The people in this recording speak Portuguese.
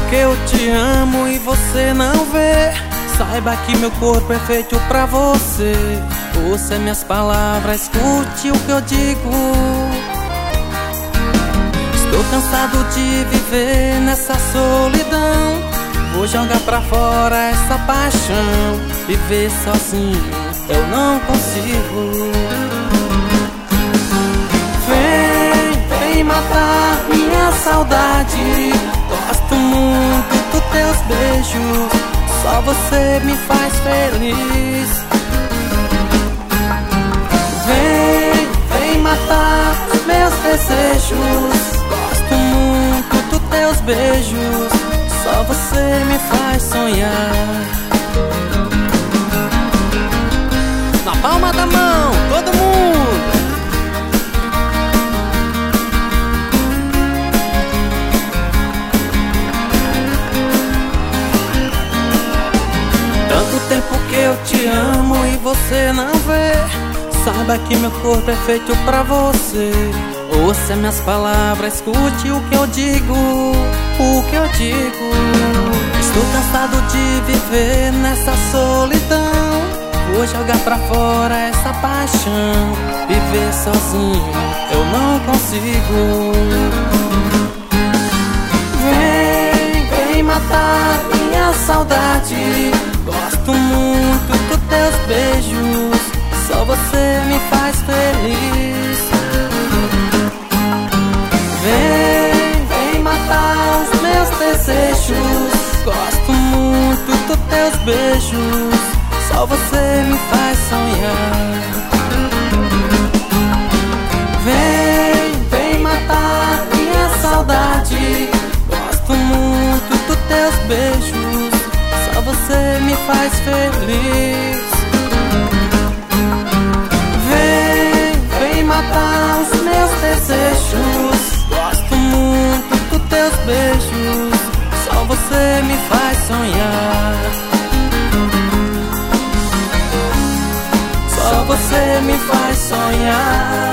que eu te amo e você não vê. Saiba que meu corpo é feito pra você. Ouça minhas palavras, escute o que eu digo. Estou cansado de viver nessa solidão. Vou jogar pra fora essa paixão. Viver sozinho eu não consigo. Vem matar minha saudade. Gosto muito dos teus beijos. Só você me faz feliz. Vem matar os meus desejos. Gosto muito dos teus beijos. Só você me faz sonhar. Na palma da mão, todo mundo. Tanto tempo que eu te amo e você não vê. Saiba que meu corpo é feito pra você. Ouça minhas palavras, escute o que eu digo. O que eu digo. Estou cansado de viver nessa solidão. Vou jogar pra fora essa paixão. Viver sozinho eu não consigo. Vem matar minha saudade. Gosto muito dos teus beijos. Só você me faz feliz. Vem matar os meus desejos. Gosto muito dos teus beijos. Só você me faz sonhar. Vem matar minha saudade. Gosto muito dos teus beijos. Só você me faz feliz. Vem matar os meus desejos. Gosto muito dos teus beijos. Só você me faz sonhar. Só você me faz sonhar.